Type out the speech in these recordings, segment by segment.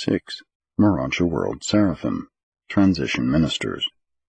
6. Morontia World Seraphim, Transition Ministers.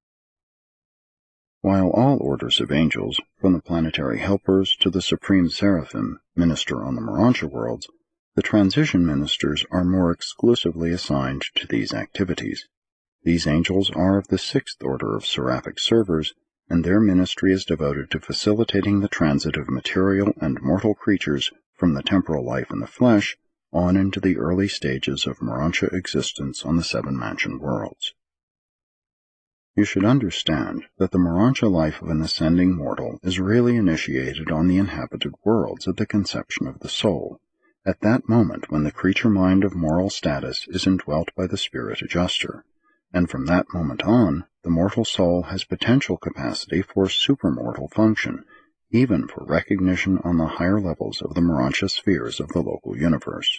While all orders of angels, from the planetary helpers to the supreme seraphim, minister on the Morontia worlds, the transition ministers are more exclusively assigned to these activities. These angels are of the sixth order of seraphic servers, and their ministry is devoted to facilitating the transit of material and mortal creatures from the temporal life in the flesh on into the early stages of Morontia existence on the seven-mansion worlds. You should understand that the Morontia life of an ascending mortal is really initiated on the inhabited worlds at the conception of the soul, at that moment when the creature mind of moral status is indwelt by the spirit adjuster, and from that moment on, the mortal soul has potential capacity for supermortal function, even for recognition on the higher levels of the Morontia spheres of the local universe.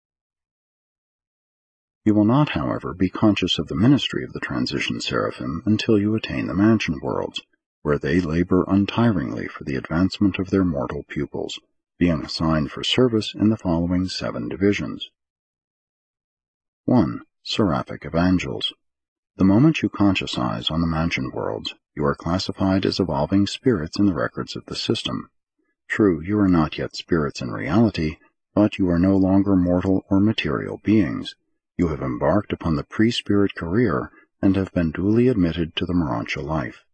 You will not, however, be conscious of the ministry of the transition seraphim until you attain the mansion worlds, where they labor untiringly for the advancement of their mortal pupils, being assigned for service in the following 7 divisions. 1. Seraphic Evangels. The moment you conscientize on the mansion worlds, you are classified as evolving spirits in the records of the system. True, you are not yet spirits in reality, but you are no longer mortal or material beings. You have embarked upon the pre-spirit career and have been duly admitted to the Morontia life.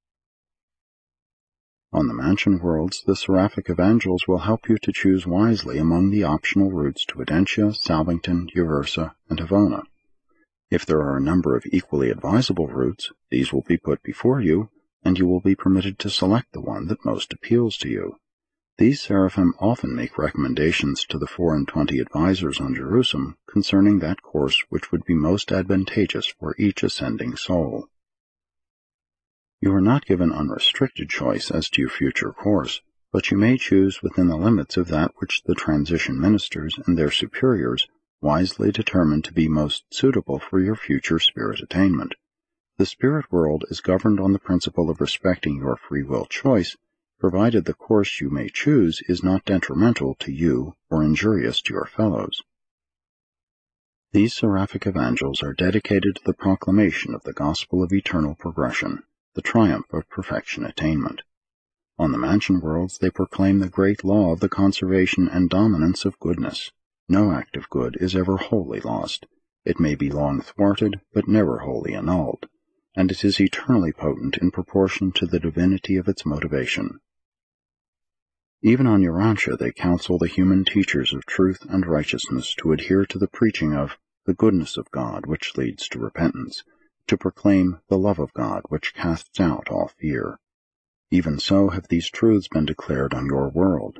On the mansion worlds, the seraphic evangels will help you to choose wisely among the optional routes to Edentia, Salvington, Uversa, and Havona. If there are a number of equally advisable routes, these will be put before you, and you will be permitted to select the one that most appeals to you. These seraphim often make recommendations to the 24 advisors on Jerusalem concerning that course which would be most advantageous for each ascending soul. You are not given unrestricted choice as to your future course, but you may choose within the limits of that which the transition ministers and their superiors wisely determine to be most suitable for your future spirit attainment. The spirit world is governed on the principle of respecting your free will choice, provided the course you may choose is not detrimental to you or injurious to your fellows. These seraphic evangels are dedicated to the proclamation of the gospel of eternal progression, the triumph of perfection attainment. On the mansion worlds they proclaim the great law of the conservation and dominance of goodness. No act of good is ever wholly lost. It may be long thwarted, but never wholly annulled, and it is eternally potent in proportion to the divinity of its motivation. Even on Urantia they counsel the human teachers of truth and righteousness to adhere to the preaching of the goodness of God which leads to repentance, to proclaim the love of God which casts out all fear. Even so have these truths been declared on your world.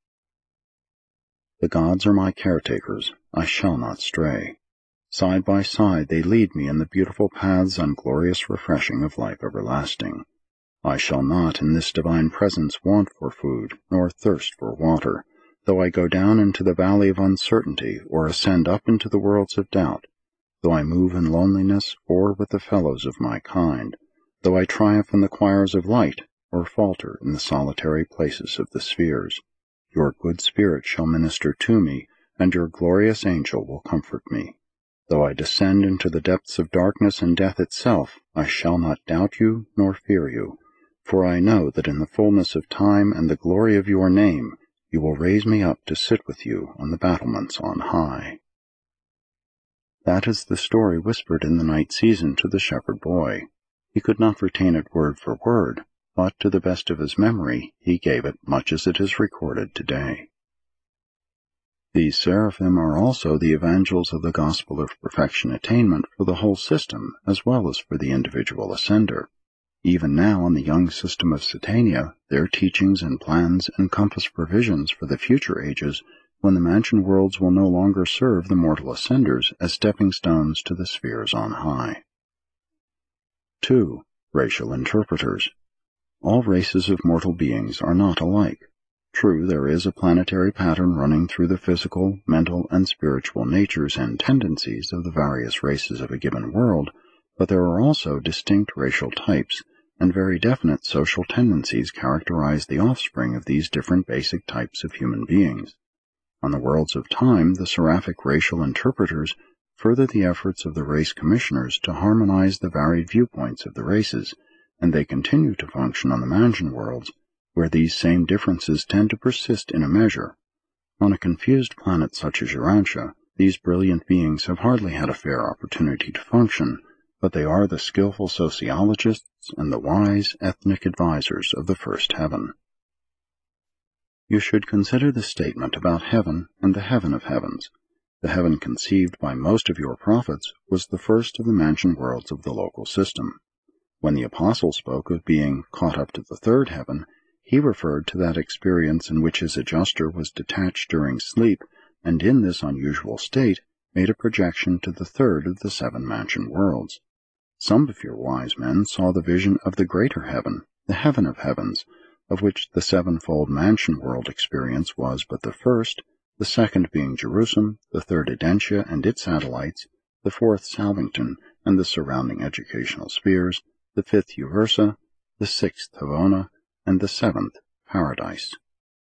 The gods are my caretakers, I shall not stray. Side by side they lead me in the beautiful paths and glorious refreshing of life everlasting. I shall not in this divine presence want for food, nor thirst for water, though I go down into the valley of uncertainty, or ascend up into the worlds of doubt, though I move in loneliness, or with the fellows of my kind, though I triumph in the choirs of light, or falter in the solitary places of the spheres. Your good spirit shall minister to me, and your glorious angel will comfort me. Though I descend into the depths of darkness and death itself, I shall not doubt you nor fear you, for I know that in the fullness of time and the glory of your name, you will raise me up to sit with you on the battlements on high. That is the story whispered in the night season to the shepherd boy. He could not retain it word for word, but to the best of his memory he gave it much as it is recorded today. These seraphim are also the evangels of the gospel of perfection attainment for the whole system as well as for the individual ascender. Even now in the young system of Satania, their teachings and plans encompass provisions for the future ages when the mansion worlds will no longer serve the mortal ascenders as stepping stones to the spheres on high. 2. Racial interpreters. All races of mortal beings are not alike. True, there is a planetary pattern running through the physical, mental, and spiritual natures and tendencies of the various races of a given world, but there are also distinct racial types, and very definite social tendencies characterize the offspring of these different basic types of human beings. On the worlds of time, the seraphic racial interpreters further the efforts of the race commissioners to harmonize the varied viewpoints of the races, and they continue to function on the mansion worlds, where these same differences tend to persist in a measure. On a confused planet such as Urantia, these brilliant beings have hardly had a fair opportunity to function, but they are the skillful sociologists and the wise ethnic advisors of the first heaven. You should consider the statement about heaven and the heaven of heavens. The heaven conceived by most of your prophets was the first of the mansion worlds of the local system. When the apostle spoke of being caught up to the third heaven, he referred to that experience in which his adjuster was detached during sleep, and in this unusual state made a projection to the third of the 7 mansion worlds. Some of your wise men saw the vision of the greater heaven, the heaven of heavens, of which the 7-fold mansion world experience was but the first, the second being Jerusalem, the third Edentia and its satellites, the fourth Salvington and the surrounding educational spheres, the fifth Uversa, the sixth Havona, and the 7th Paradise.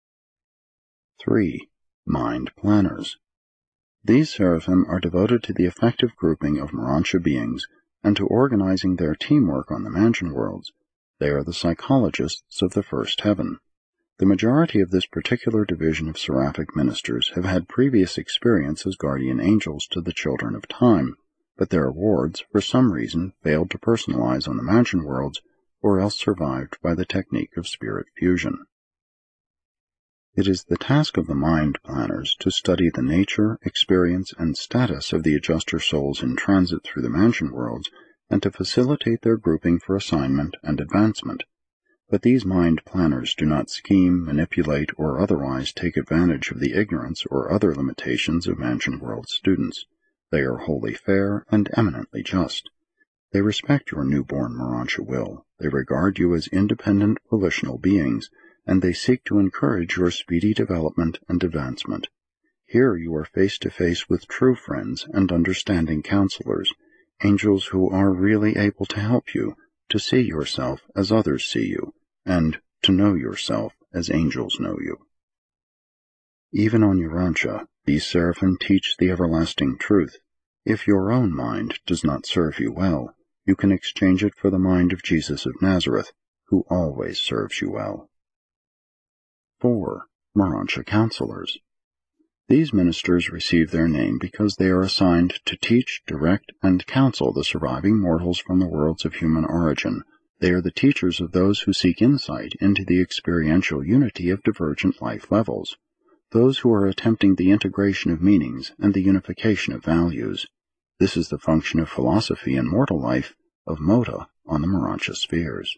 3. Mind Planners. These seraphim are devoted to the effective grouping of Morontia beings and to organizing their teamwork on the mansion worlds. They are the psychologists of the first heaven. The majority of this particular division of seraphic ministers have had previous experience as guardian angels to the children of time, but their awards, for some reason, failed to personalize on the mansion worlds, or else survived by the technique of spirit fusion. It is the task of the mind planners to study the nature, experience, and status of the adjuster souls in transit through the mansion worlds, and to facilitate their grouping for assignment and advancement. But these mind planners do not scheme, manipulate, or otherwise take advantage of the ignorance or other limitations of mansion world students. They are wholly fair and eminently just. They respect your newborn Morontia will. They regard you as independent volitional beings, and they seek to encourage your speedy development and advancement. Here you are face to face with true friends and understanding counselors, angels who are really able to help you to see yourself as others see you, and to know yourself as angels know you. Even on Urantia, these seraphim teach the everlasting truth. If your own mind does not serve you well, you can exchange it for the mind of Jesus of Nazareth, who always serves you well. 4. Morontia Counselors. These ministers receive their name because they are assigned to teach, direct, and counsel the surviving mortals from the worlds of human origin. They are the teachers of those who seek insight into the experiential unity of divergent life levels, those who are attempting the integration of meanings and the unification of values. This is the function of philosophy in mortal life, of Mota on the Morontia spheres.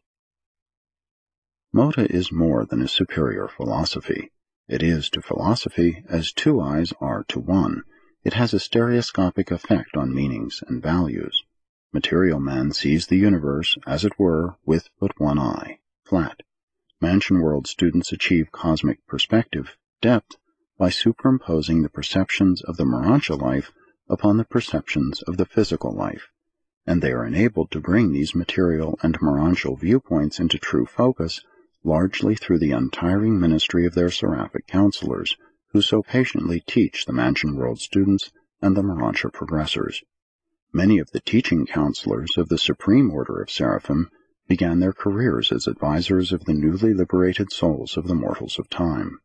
Mota is more than a superior philosophy. It is to philosophy as 2 eyes are to 1. It has a stereoscopic effect on meanings and values. Material man sees the universe, as it were, with but 1 eye, flat. Mansion world students achieve cosmic perspective, depth, by superimposing the perceptions of the Morontia life upon the perceptions of the physical life, and they are enabled to bring these material and Morontial viewpoints into true focus largely through the untiring ministry of their seraphic counselors, who so patiently teach the mansion world students and the Morontia progressors. Many of the teaching counselors of the supreme order of seraphim began their careers as advisors of the newly liberated souls of the mortals of time.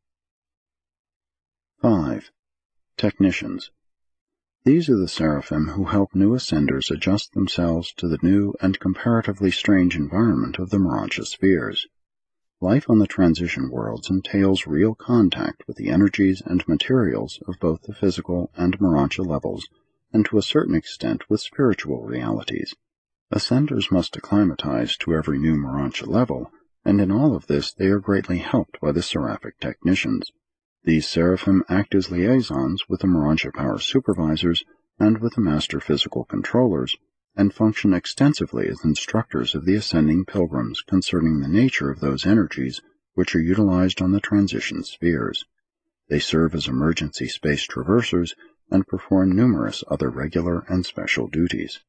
5. Technicians. These are the seraphim who help new ascenders adjust themselves to the new and comparatively strange environment of the Morontia spheres. Life on the transition worlds entails real contact with the energies and materials of both the physical and Morontia levels, and to a certain extent with spiritual realities. Ascenders must acclimatize to every new Morontia level, and in all of this they are greatly helped by the seraphic technicians. These seraphim act as liaisons with the Morontia power supervisors and with the master physical controllers, and function extensively as instructors of the ascending pilgrims concerning the nature of those energies which are utilized on the transition spheres. They serve as emergency space traversers and perform numerous other regular and special duties.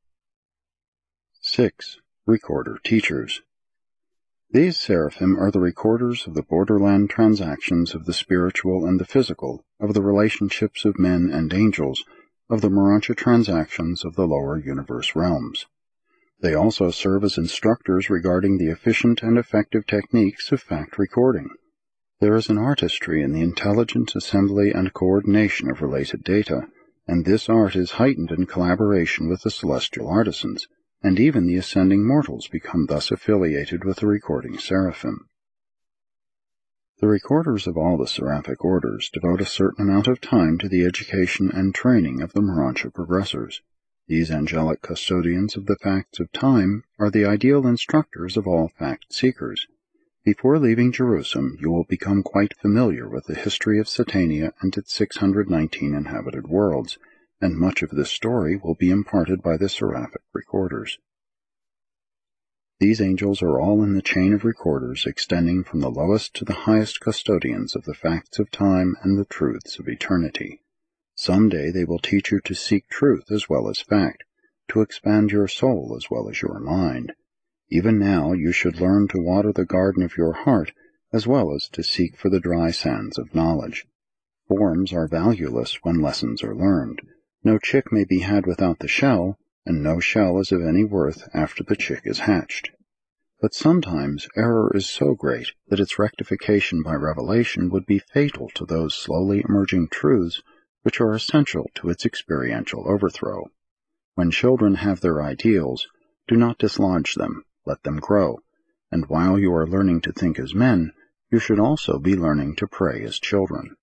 6. Recorder Teachers. These seraphim are the recorders of the borderland transactions of the spiritual and the physical, of the relationships of men and angels, of the Morontia transactions of the lower universe realms. They also serve as instructors regarding the efficient and effective techniques of fact recording. There is an artistry in the intelligent assembly and coordination of related data, and this art is heightened in collaboration with the celestial artisans, and even the ascending mortals become thus affiliated with the recording seraphim. The recorders of all the seraphic orders devote a certain amount of time to the education and training of the Morontia progressors. These angelic custodians of the facts of time are the ideal instructors of all fact-seekers. Before leaving Jerusalem, you will become quite familiar with the history of Satania and its 619 inhabited worlds, and much of this story will be imparted by the seraphic recorders. These angels are all in the chain of recorders extending from the lowest to the highest custodians of the facts of time and the truths of eternity. Some day they will teach you to seek truth as well as fact, to expand your soul as well as your mind. Even now you should learn to water the garden of your heart as well as to seek for the dry sands of knowledge. Forms are valueless when lessons are learned. No chick may be had without the shell, and no shell is of any worth after the chick is hatched. But sometimes error is so great that its rectification by revelation would be fatal to those slowly emerging truths which are essential to its experiential overthrow. When children have their ideals, do not dislodge them, let them grow, and while you are learning to think as men, you should also be learning to pray as children.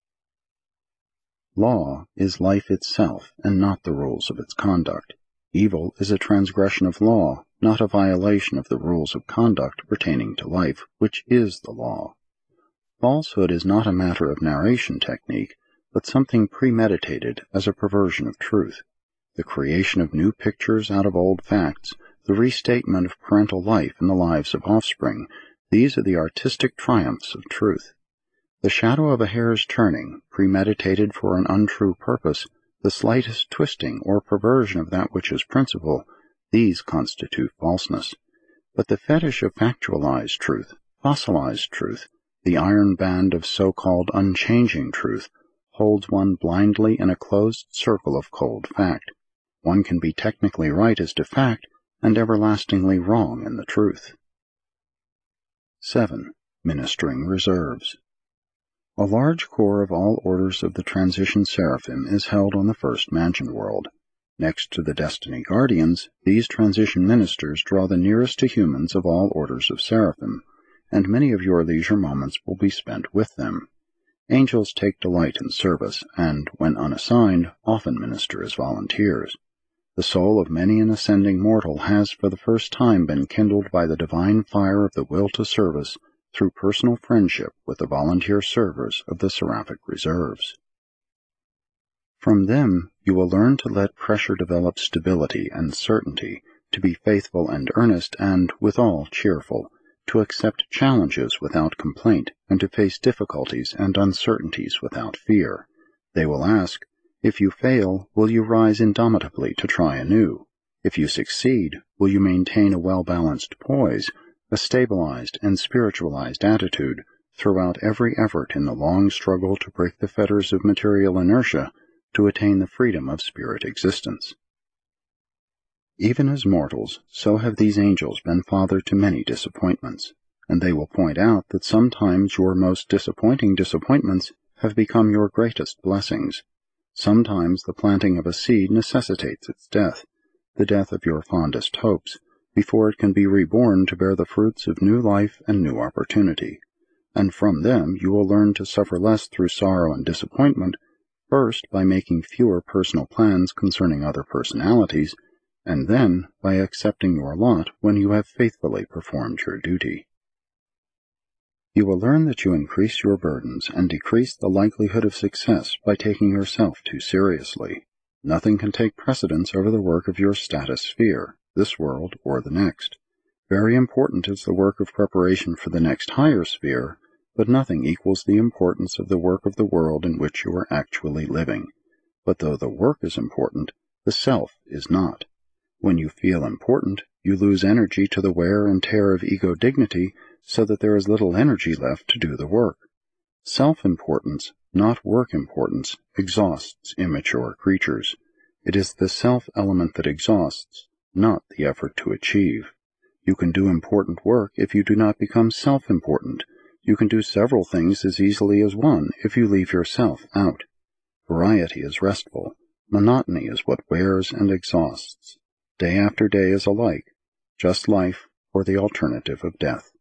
Law is life itself, and not the rules of its conduct. Evil is a transgression of law, not a violation of the rules of conduct pertaining to life, which is the law. Falsehood is not a matter of narration technique, but something premeditated as a perversion of truth. The creation of new pictures out of old facts, the restatement of parental life in the lives of offspring, these are the artistic triumphs of truth. The shadow of a hair's turning, premeditated for an untrue purpose, the slightest twisting or perversion of that which is principal, these constitute falseness. But the fetish of factualized truth, fossilized truth, the iron band of so-called unchanging truth, holds one blindly in a closed circle of cold fact. One can be technically right as to fact, and everlastingly wrong in the truth. 7. Ministering Reserves. A large corps of all orders of the transition seraphim is held on the first mansion world. Next to the destiny guardians, these transition ministers draw the nearest to humans of all orders of seraphim, and many of your leisure moments will be spent with them. Angels take delight in service, and, when unassigned, often minister as volunteers. The soul of many an ascending mortal has for the first time been kindled by the divine fire of the will to service through personal friendship with the volunteer servers of the seraphic reserves. From them you will learn to let pressure develop stability and certainty, to be faithful and earnest and, withal, cheerful, to accept challenges without complaint, and to face difficulties and uncertainties without fear. They will ask, if you fail, will you rise indomitably to try anew? If you succeed, will you maintain a well-balanced poise, a stabilized and spiritualized attitude, throughout every effort in the long struggle to break the fetters of material inertia, to attain the freedom of spirit existence? Even as mortals, so have these angels been father to many disappointments, and they will point out that sometimes your most disappointing disappointments have become your greatest blessings. Sometimes the planting of a seed necessitates its death, the death of your fondest hopes, before it can be reborn to bear the fruits of new life and new opportunity. And from them you will learn to suffer less through sorrow and disappointment, first by making fewer personal plans concerning other personalities, and then by accepting your lot when you have faithfully performed your duty. You will learn that you increase your burdens and decrease the likelihood of success by taking yourself too seriously. Nothing can take precedence over the work of your status sphere, this world or the next. Very important is the work of preparation for the next higher sphere, but nothing equals the importance of the work of the world in which you are actually living. But though the work is important, the self is not. When you feel important, you lose energy to the wear and tear of ego dignity, so that there is little energy left to do the work. Self-importance, not work importance, exhausts immature creatures. It is the self element that exhausts, not the effort to achieve. You can do important work if you do not become self-important. You can do several things as easily as one if you leave yourself out. Variety is restful. Monotony is what wears and exhausts. Day after day is alike, just life or the alternative of death.